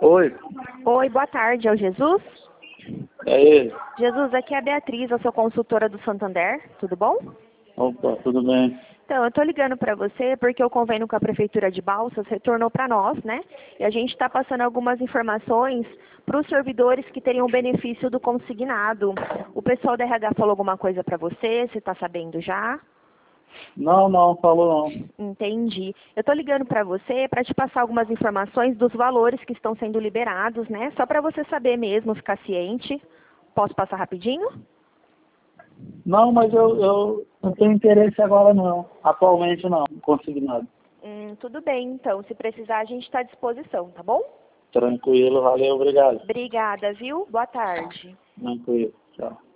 Oi, Oi, boa tarde, é o Jesus? é ele. Jesus, aqui é a Beatriz, eu sou consultora do Santander, tudo bom? Opa, tudo bem? Então, eu estou ligando para você porque o convênio com a Prefeitura de Balsas retornou para nós, né? E a gente está passando algumas informações para os servidores que teriam benefício do consignado. O pessoal da RH falou alguma coisa para você? Você está sabendo já? Não, falou não. Entendi. Eu estou ligando para você para te passar algumas informações dos valores que estão sendo liberados, né? Só para você saber mesmo, ficar ciente. Posso passar rapidinho? Não, mas eu não tenho interesse agora não. Atualmente não consegui nada. Tudo bem, então. Se precisar, a gente está à disposição, tá bom? Tranquilo, valeu, obrigado. Obrigada, viu? Boa tarde. Tranquilo, tchau.